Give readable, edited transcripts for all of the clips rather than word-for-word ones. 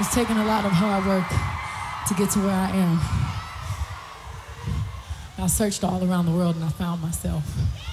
It's taken a lot of hard work to get to where I am. I searched all around the world and I found myself.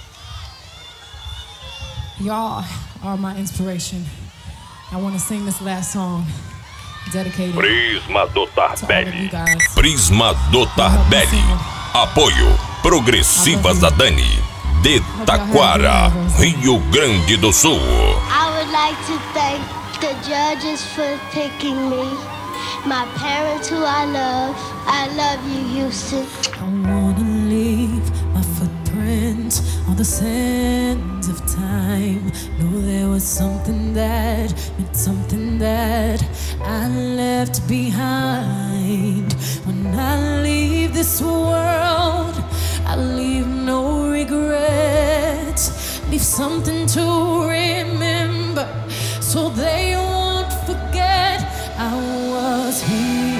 Y'all are my inspiration. I want to sing this last song dedicated Prisma do to all of Tarbelly. you guys. Prisma do Tarbelly. Apoio Progressivas da Dani, de Taquara, Rio Grande do Sul. I would like to thank the judges for picking me, my parents who I love you, Houston. I wanna leave my footprints on the sands of time. Know there was something that meant something that I left behind. When I leave this world, I leave no regrets. Leave something to remember so they won't forget I was here.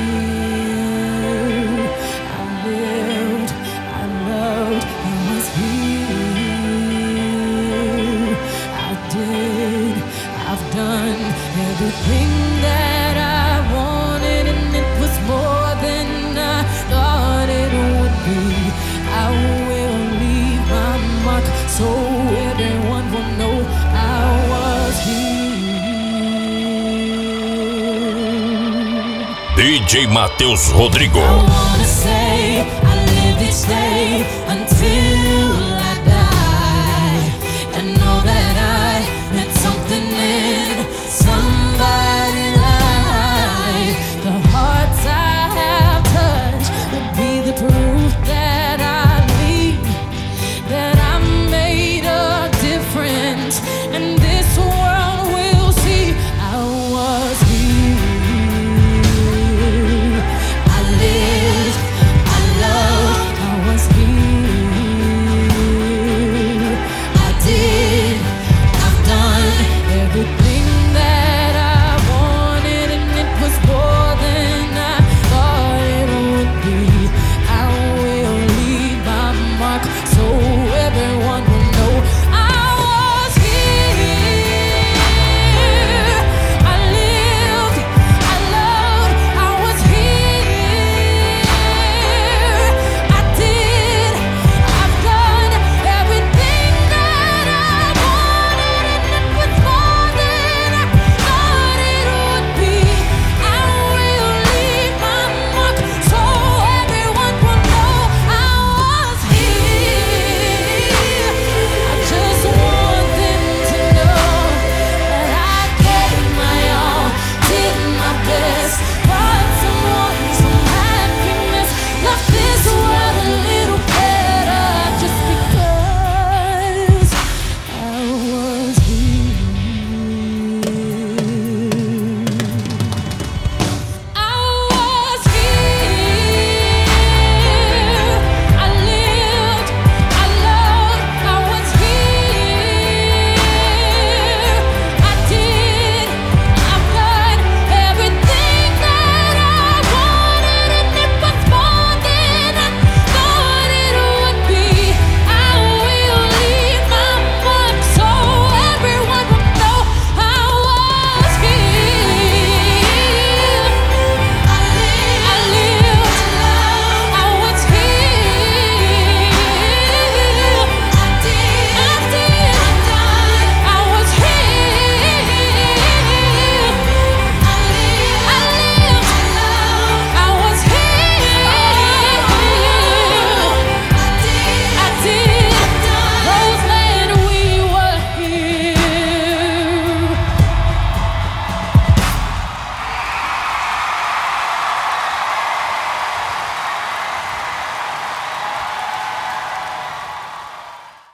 Everything that I wanted, and it was more than I thought it would be. I will leave my mark so everyone will know I was here. DJ Matheus Rodrigo. I wanna say I live each day